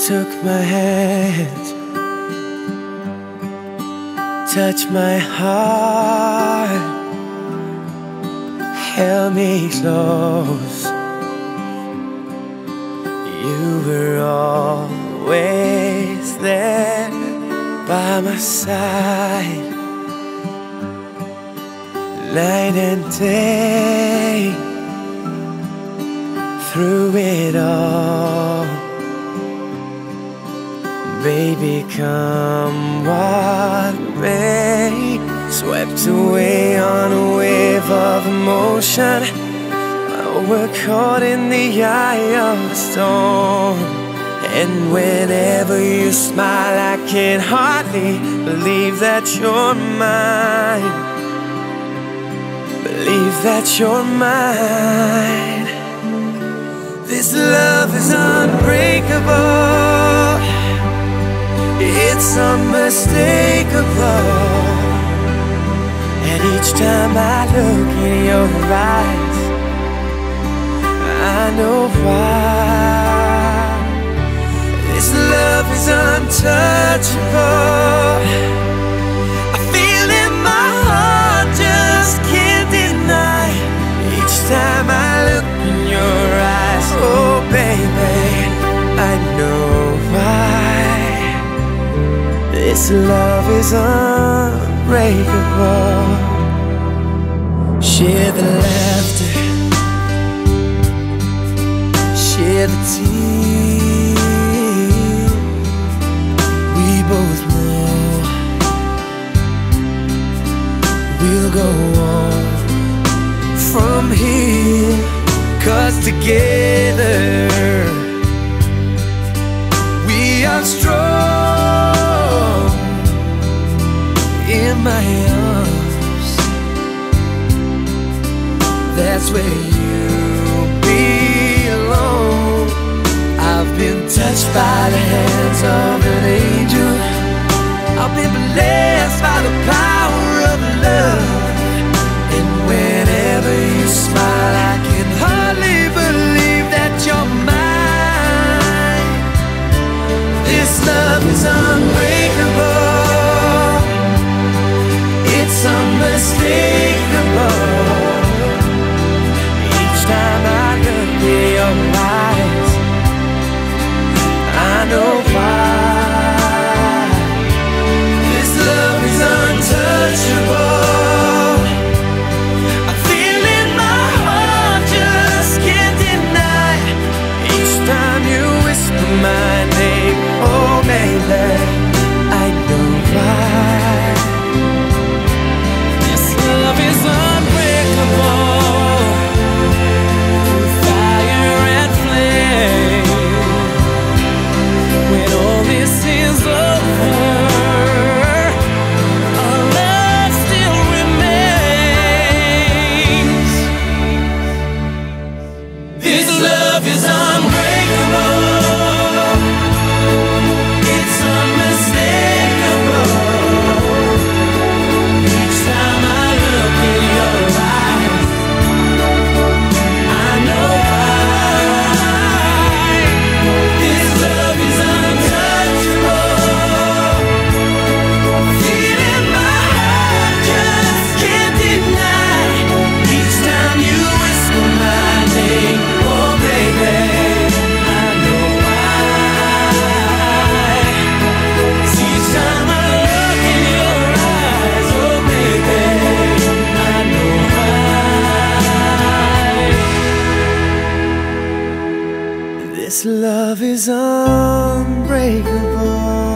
took my hand, touched my heart, held me close. You were always there by my side, night and day, through it all. Baby, come what may, swept away on a wave of emotion. We're caught in the eye of the storm, and whenever you smile I can hardly believe that you're mine. Believe that you're mine. This love is unbreakable, it's unmistakable, and each time I look in your eyes I know why. This love is untouchable, I feel in my heart, just can't deny. Each time I look in your eyes, oh baby, I know why. This love is unbreakable. Share the laughter, share the tears. We both know we'll go on from here, 'cause together we are strong. In my arms, that's where you belong. I've been touched by the hands of an angel, I've been blessed by the power of love, and whenever you smile I can hardly believe that you're mine. This love is unbreakable, it's unmistakable. Each time I look in your eyes I know why. This love is untouchable, I feel in my heart, just can't deny. Each time you whisper my name, oh baby, I know why. This love is unbreakable, fire and flame. When all this is over, our love still remains. This love is unbreakable, it's unmistakable. Each time I look in your eyes I know why. This love is untouchable, feel in my heart, just can't deny. Each time you whisper my name, oh baby, I know why. Each time I look in your eyes, oh baby, I know why. This love is unbreakable.